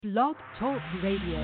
Blog Talk Radio.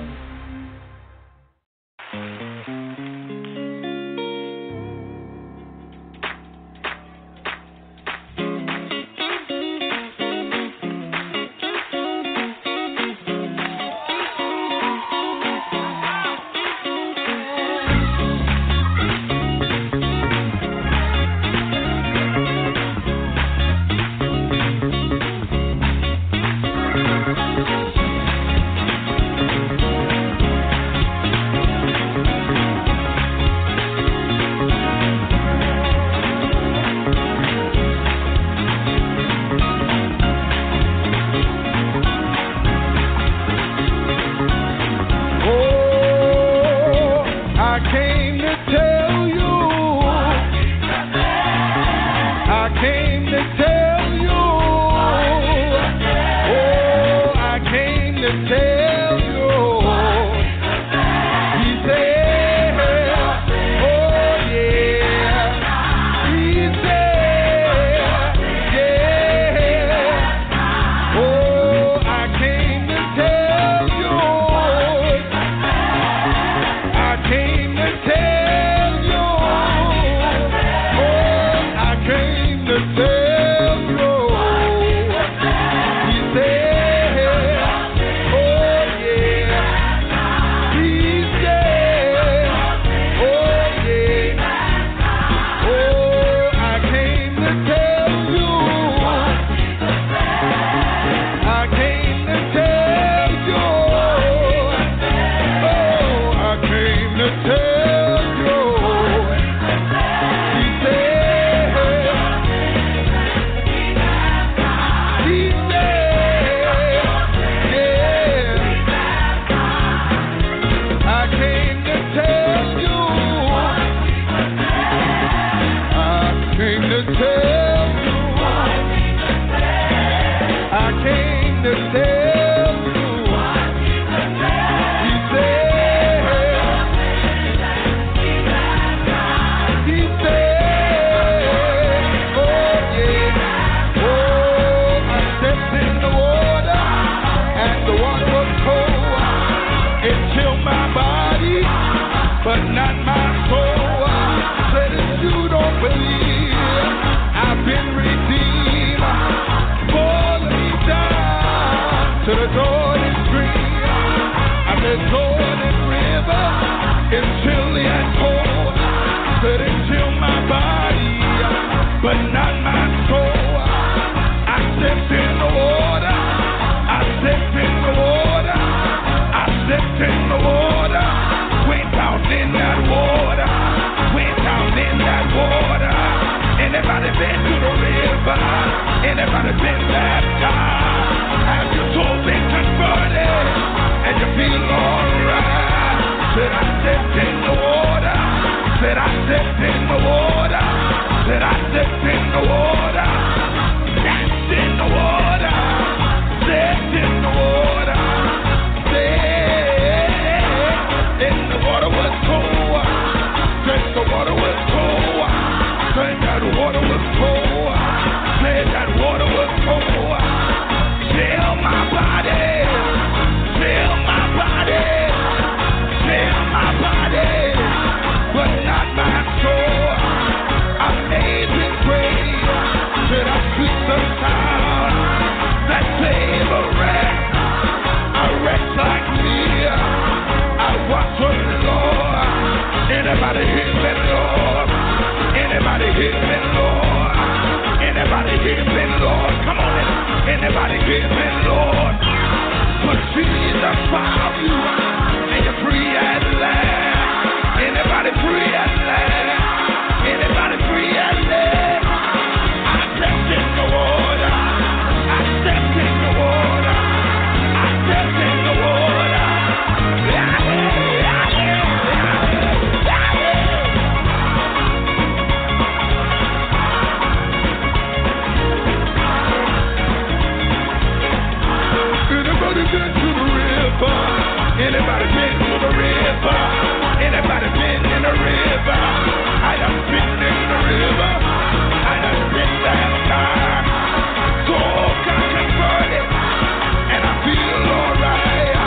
So I converted and I feel alright.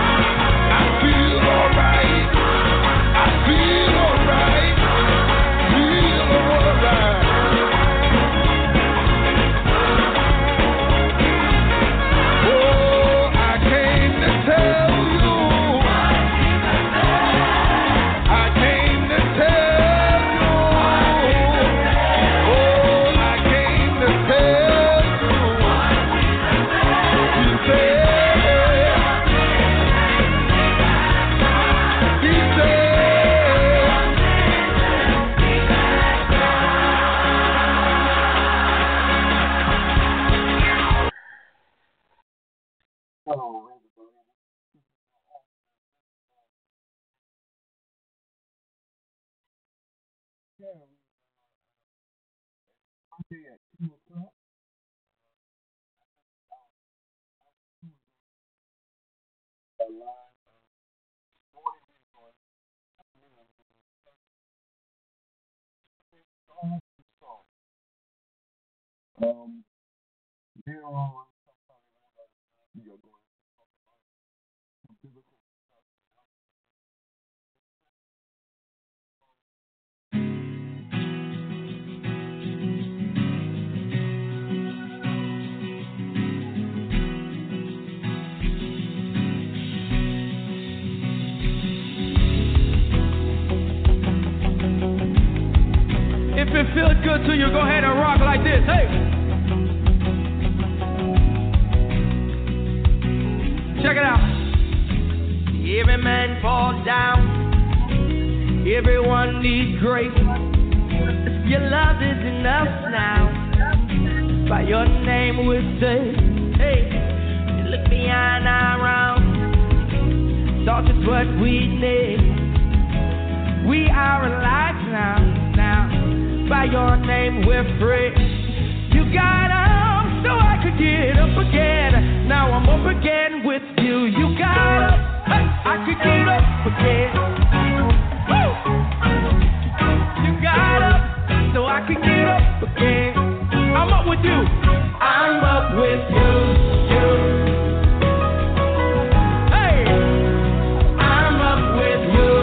If it feels good to you, go ahead and rock like this. Hey! Check it out. Every man falls down. Everyone needs grace. Your love is enough now. By your name we're saved. Hey, you look beyond our round. Thought is what we need. We are alive now. By your name we're free. You got up so I could get up again. Now I'm up again with you. You got up, hey, I could get up again. Woo! You got up so I could get up again. I'm up with you. I'm up with you. Hey, I'm up with you.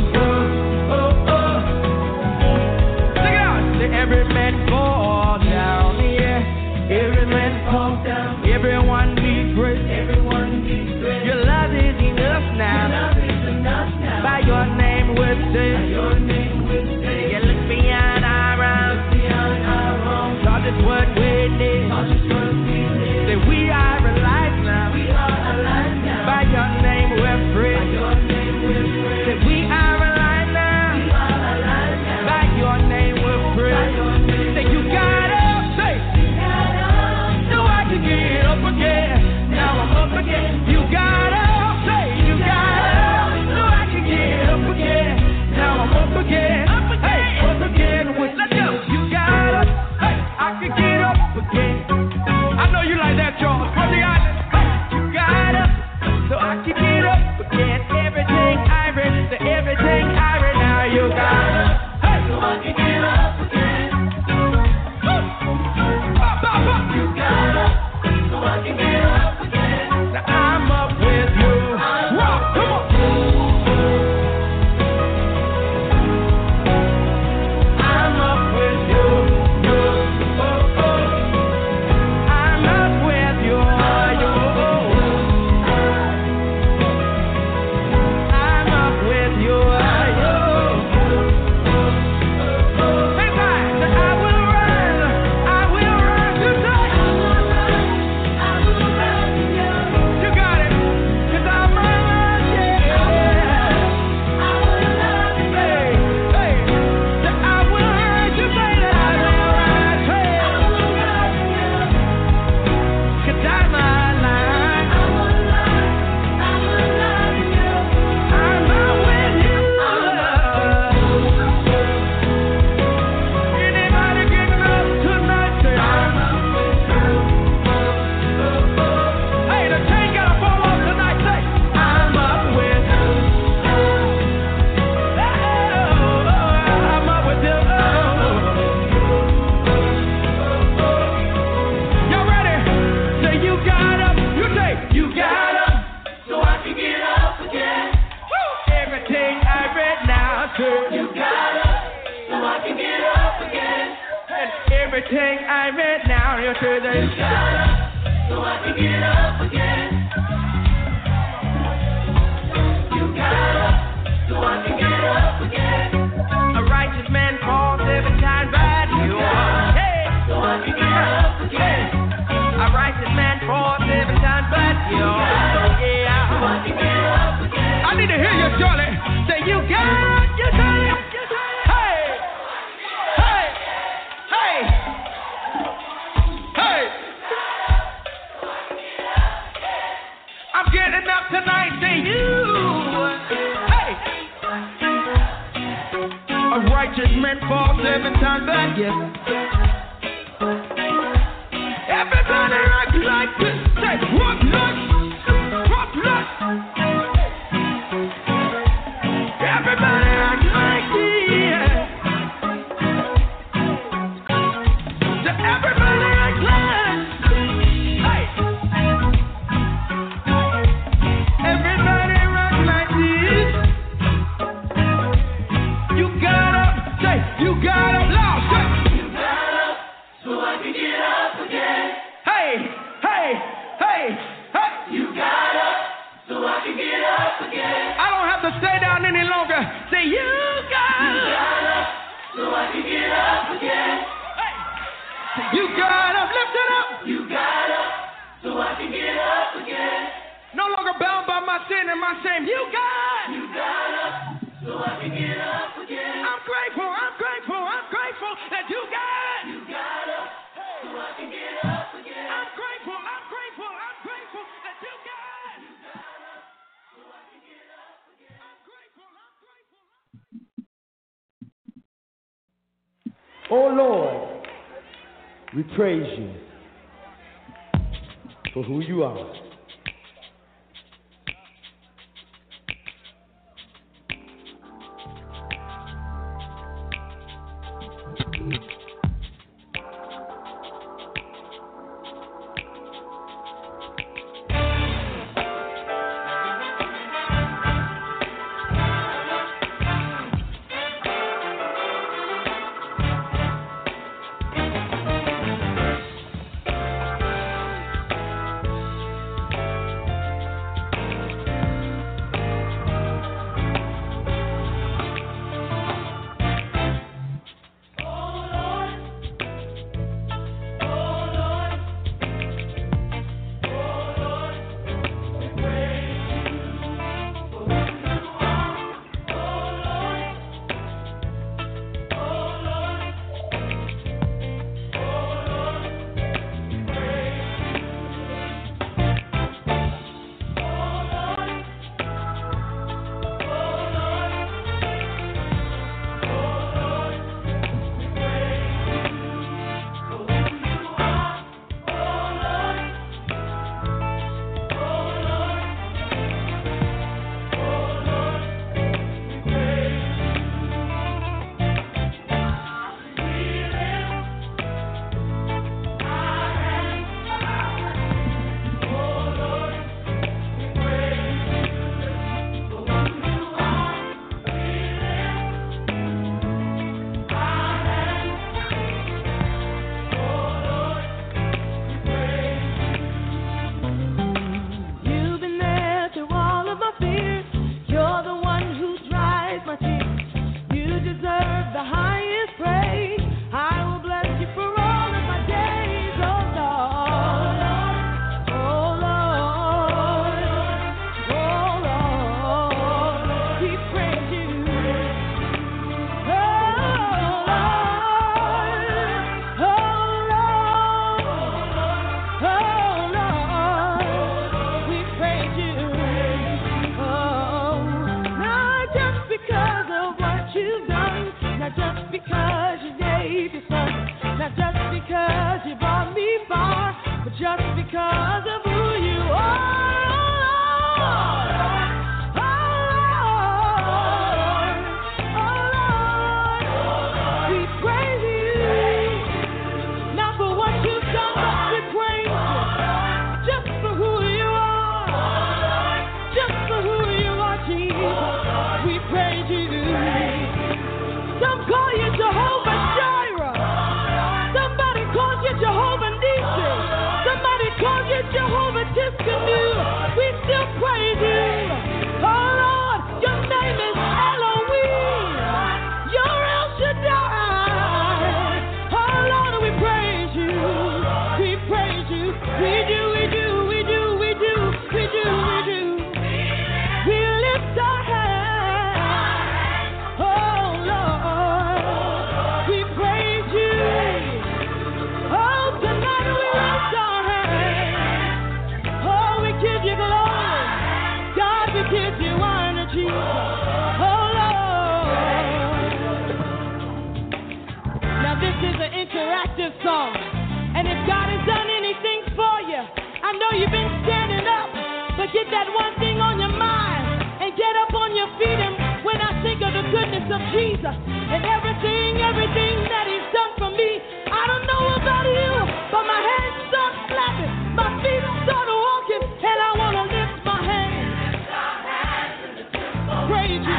Every man fall down, yeah. Every man fall down. Everyone needs grace. Everyone needs grace. Your love is enough now. Your love is enough now. By your name we're saved. By your name we're saved. You look beyond our wrongs. Lord is what we need. Lord is what we need. That we are alive now. We are alive now. By your name we're free. By your name we're free. That we are alive now. We are alive now. By your name we're free. Say you got up, say you got up, so I can get up again. Now I'm up again. You got up, say you got up, so I can get up again. Now I'm up again. Hey, up again with let's go. You got up, hey, I can get up again. I know you like that, Charles. From the island, hey, you got up, so I can get up again. Everything I read, the everything I read. Now you got up, hey, so I can get up again. You got up, so I can get up again. Now I'm up with you. Rock, come on. I'm up with you. I'm up with you. I'm up with you. Hey, guys, I will run. I will run today. You got it. 'Cause I'm alive, yeah. I will love you. Hey, hey. I will run today. I will run today. I will love you. 'Cause I'm alive. I will love you. I'm out with you. Anybody getting up tonight? Say I'm out with you. Hey, the chain gotta fall off tonight. Say I'm up with you. I'm up with you. Y'all ready? Say you got up. You say you got up, so I can get up again. Woo! Everything I read now, sir. You got up, so I can get up again. And everything I read now, you say that you got up, so I can get up again. You got up, so I can get up again. A righteous man falls 7 times, but you are. Hey, so I can get up again. A righteous man falls 7 times, but you are. Yeah, so I can get up again. I need to hear you, Charlie. Say you got up, you got it. Hey, hey, hey, hey. men fall 7 times, but yes. Everybody act like this. Say, what luck? What luck? Everybody act like this. So everybody act like. Hey. Everybody act like this. You gotta say, you gotta loud. Say. You gotta, so I can get up again. Hey, hey, hey, hey. You gotta, so I can get up again. I don't have to stay down any longer. Say, you gotta, so I can get up again. Hey. You gotta lift it up. You gotta, so I can get up again. No longer bound by my sin and my shame. You gotta, so I can get up again. I'm grateful that you gotta, so I can get up again. I'm grateful that you gotta, so I can get up again. I'm grateful. Oh Lord, we praise you for who you are.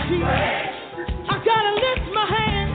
Jesus. I gotta lift my hands.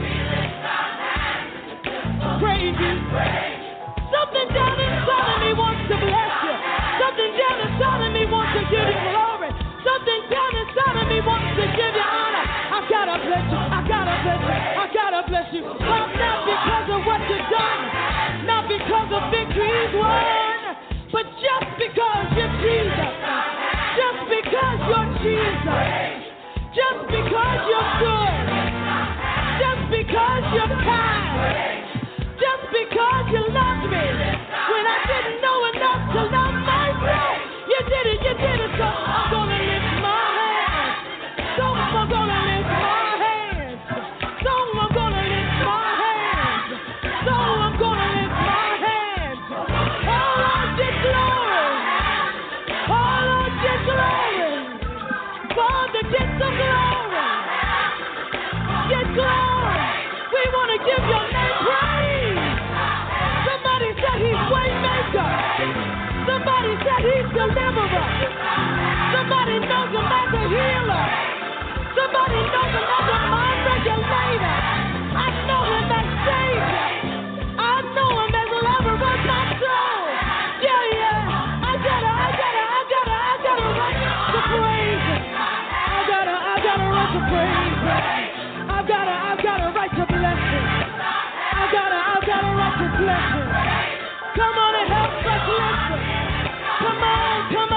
Praise you. Something down inside of me wants to bless you. Something down inside of me wants to give you glory. Something down inside of me wants to give you honor. I gotta bless you. I gotta bless you. I gotta bless you. But not because of what you've done. Not because of victories won. But just because you're Jesus. Just because you're Jesus. Just because you're good. Just because you're kind. Just because you loved me when I didn't know enough to love myself. You did it, so I'm gonna lift my hands. So I'm gonna lift my hands. So I'm gonna lift my hands. So I'm gonna lift my hands. Oh Lord, get glory. Oh Lord, get glory. Father, get some glory. Get glory. We wanna give your name praise. Somebody said he's way maker. Somebody said he's deliverer. Somebody knows him as a healer. Somebody knows him as a mind regulator. I know him as Savior. I know him as lover of my soul. Yeah. I gotta run to praise him. I gotta run to praise him. I gotta right to bless him. I gotta right to bless him. Come on and help us listen. Come on.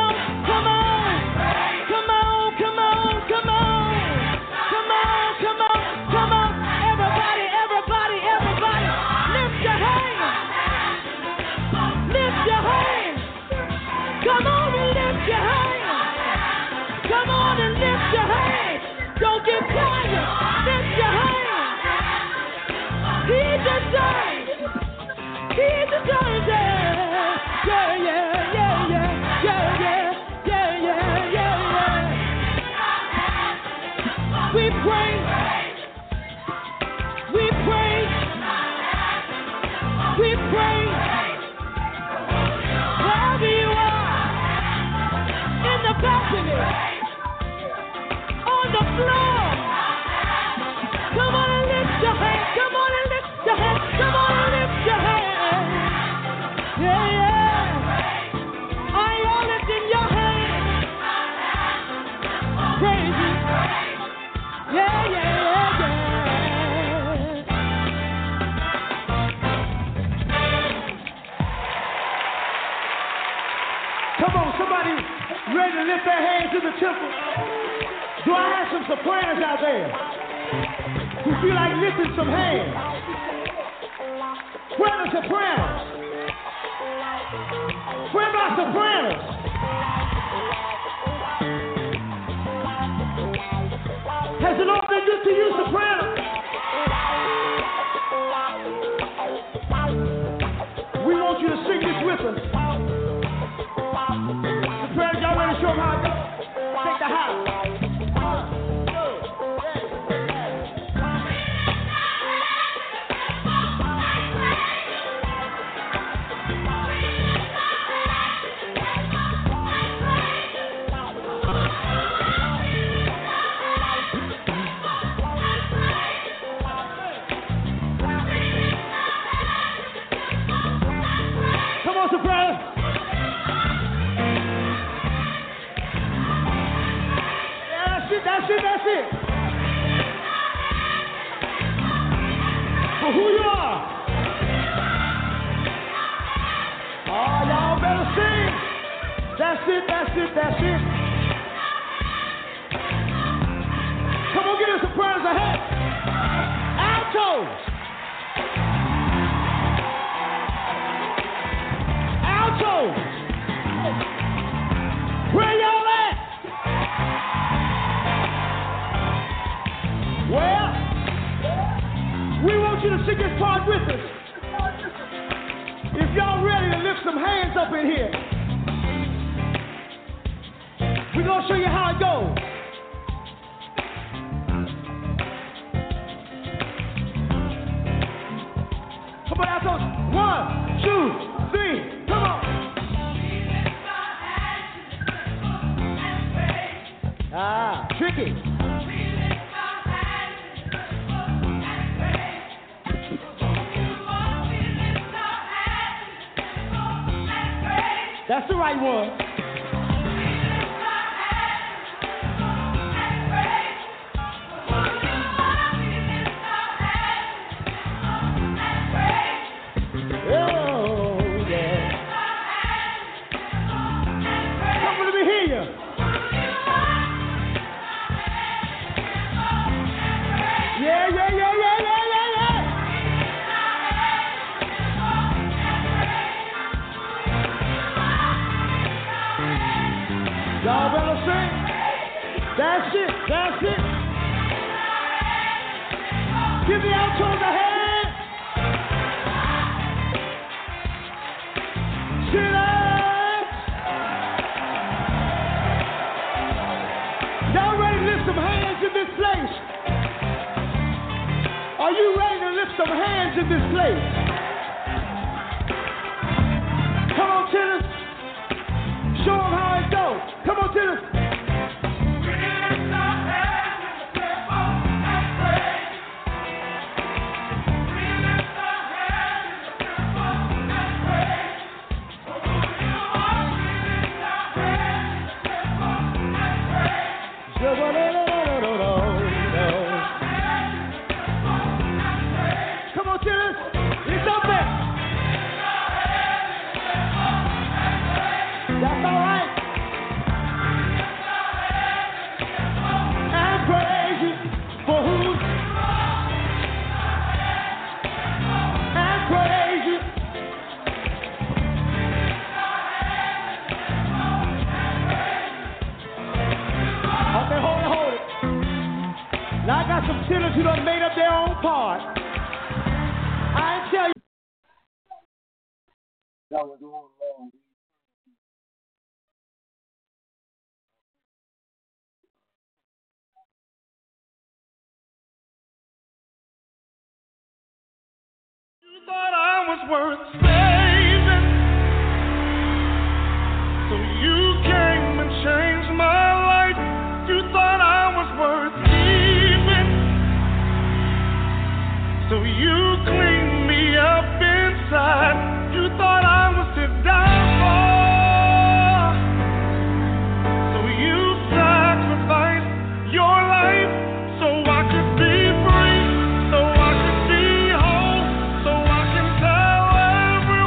Everybody. Lift your hands. Lift your hands. Come on and lift your hands. Come on and lift your hands. Don't get tired. Lift your hands. He deserves. We pray. Wherever you are, in the balcony, on the floor. Come on and lift your hands. Come on and lift your hands. Come on and lift your hands. Yeah. Are y'all lifting your hands? Praise you. Yeah. Come on, somebody ready to lift their hands to the temple? Do I have some sopranos out there who feel like lifting some hands? Where are the sopranos? Where are my sopranos? Has the Lord been good to you, sopranos? We want you to sing this with us. Sopranos, y'all ready to show them how it goes? Take the high. That's it. For who you are. Oh, y'all better sing. That's it. Come on, get us sopranos ahead. Altos. Where y'all at? Well, we want you to sing this part with us. If y'all ready to lift some hands up in here, we're going to show you how it goes. Come on, altos. 1, 2, 3, come on. Tricky. That's the right one. Oh, yeah. Come on, let me hear you. Yeah, yeah, yeah, yeah, yeah, yeah, yeah. Y'all better sing. That's it, that's it. Give the outros a hand. Sinners. Y'all ready to lift some hands in this place? Are you ready to lift some hands in this place? Come on, tennis. Show them how it goes. Come on, tennis. We lift our hands in the temple and praise. We lift our hands in the temple and praise. For who you are, we lift our hands in the temple and praise. Come on, tennis. It's up there. That's all right. And praise you for who? And praise you. Okay, hold it. Now I got some sinners who done made up their own part. I tell you. You thought I was worth saving, so you came and changed my life. You thought I was worth keeping, so you cleaned me up inside. You thought I was to die for, so you sacrificed your life so I could be free, so I could be whole, so I can tell everyone.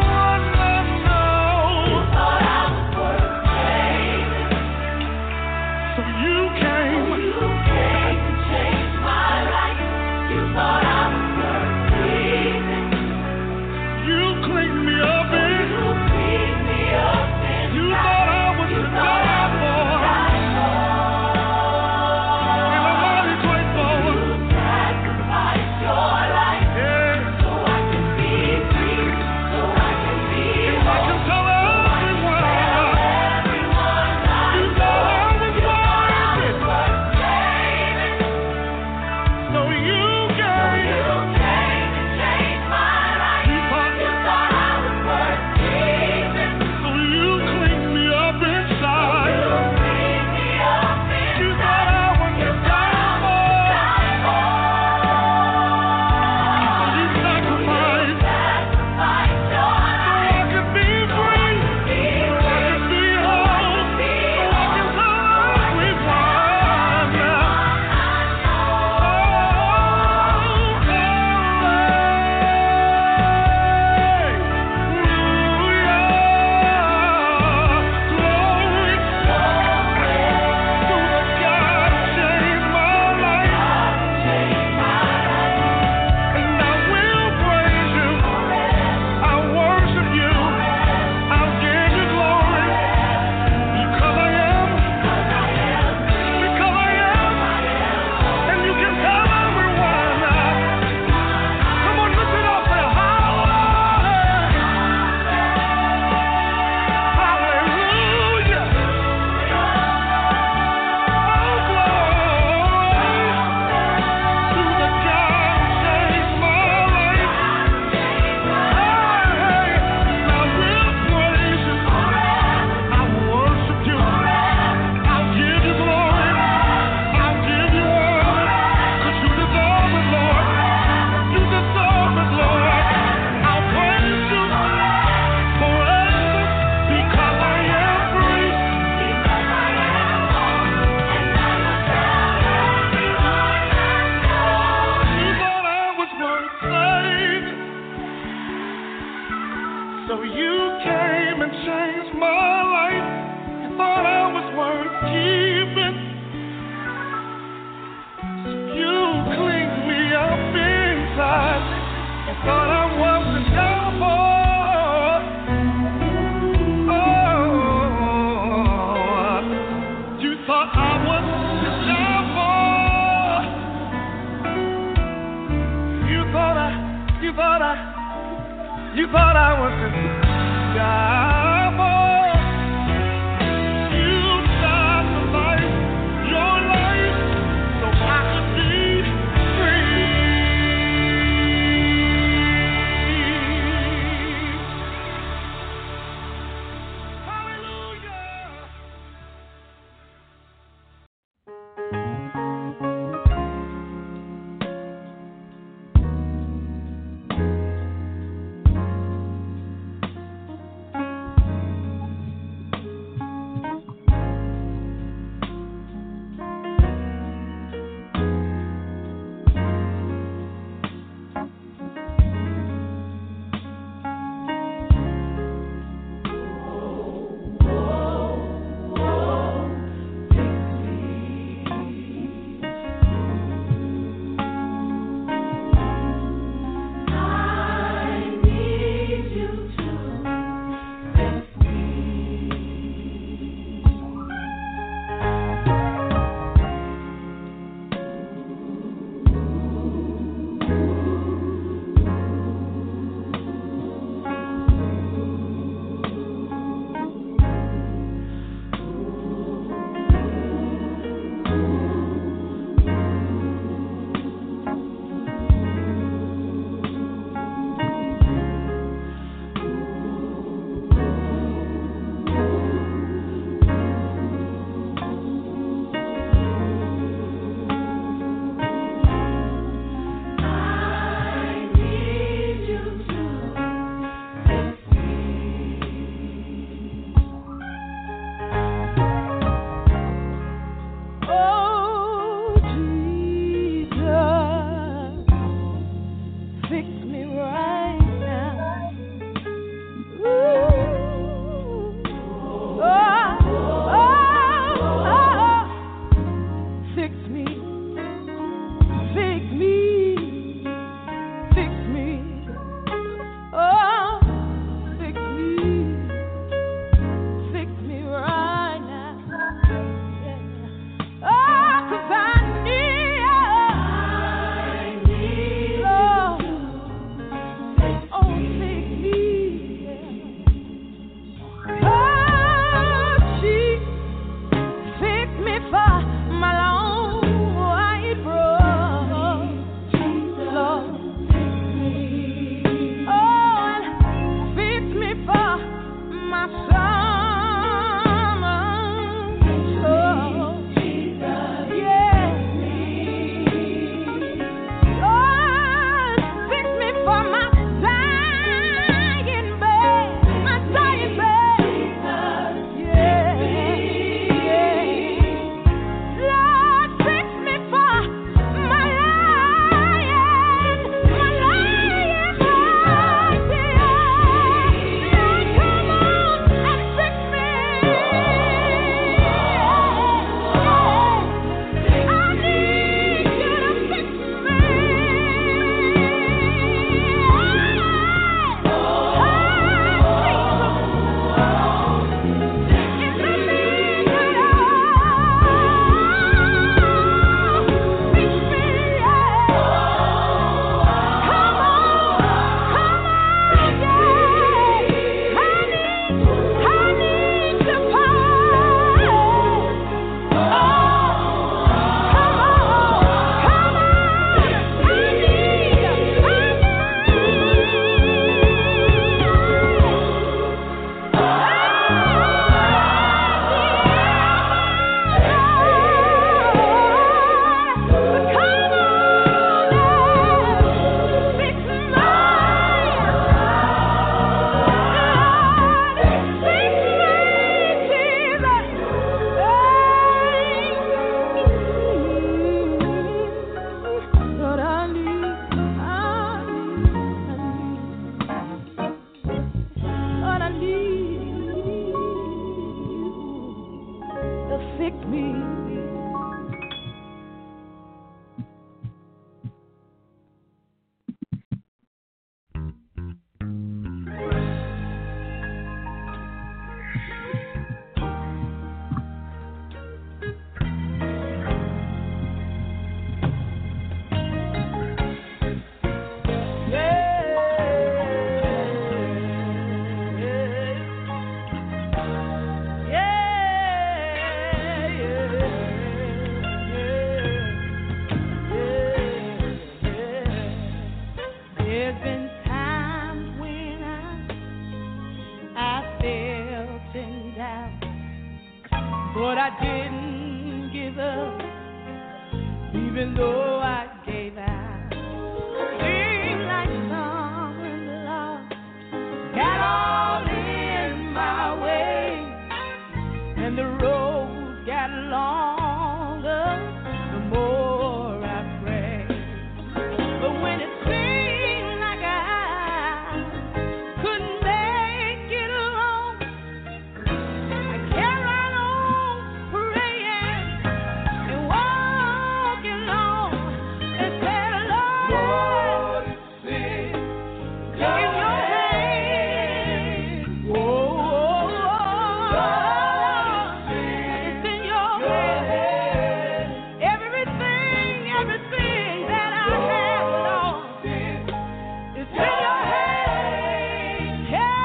You thought I was to die for. You sacrificed your life so I could be even though I gave out. Seems like some love got all in my way, and the road got longer the more I pray. But when it seemed like I couldn't make it alone, I kept right on praying and walking on and said, Lord, take in your hand. Oh, it's in your hand. Everything that I have, Lord, it's in your hand.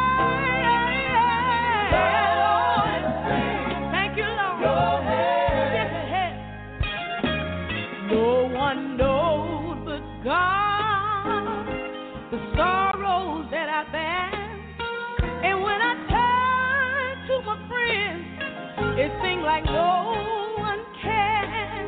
Lord, thank you, Lord. Yes, it has. No one knows but God the sorrows that I bear. And when I turn to my friends, it seems like no one cares.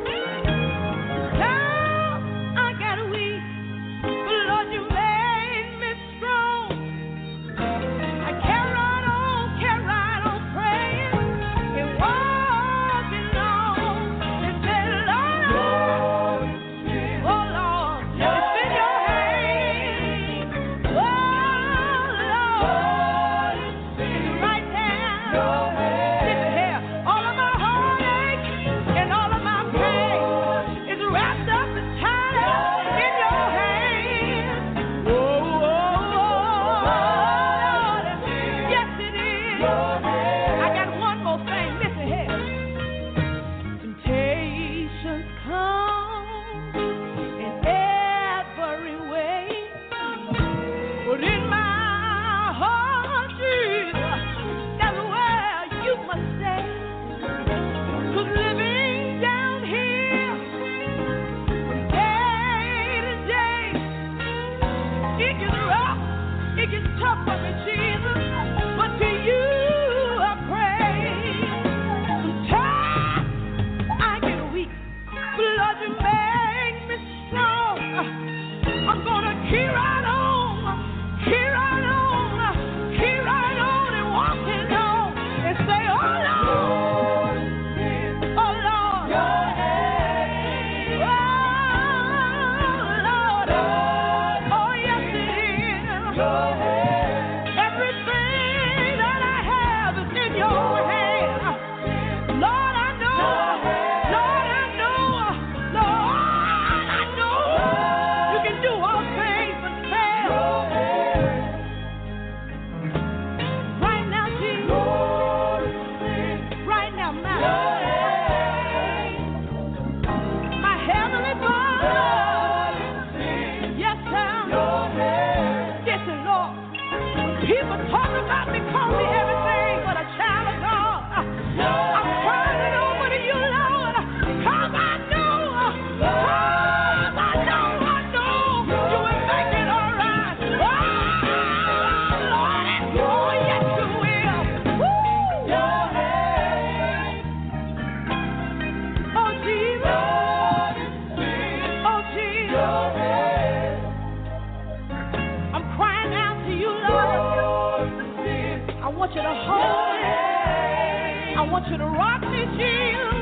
Now I got weak, but Lord, you made me strong. I carry right on praying and walking on and say, Lord, oh Lord, it's in your hand. Oh Lord, it's right there. Listen here, all of my heartache and all of my pain is wrapped up and tied up in your hand. Oh Lord, yes it is. I got one more thing. Listen here. Temptations come in every way, but in my heart, Jesus, that's where you must stay. 'Cause living down here from day to day, it gets rough, it gets tough for me, Jesus, but to you I pray. Sometimes I get weak, but Lord, you make me strong. I'm gonna keep right on and walking on and say, oh Lord, oh Lord, oh yes it is. Everything that I have is in your hand. Lord, I know, you can do all things but fail. Right now, Jesus, right now, Master, my heavenly Father, yes, sir, yes, Lord. People talk about me, call me everything but a child of God. I'm turning it over to you, Lord, 'cause I know you will make it all right. Oh, Lord, oh, yes, you will. Woo! Oh, Jesus. Oh, Jesus. I'm crying out to you, Lord. I want you to hold me. I want you to rock me, Jesus.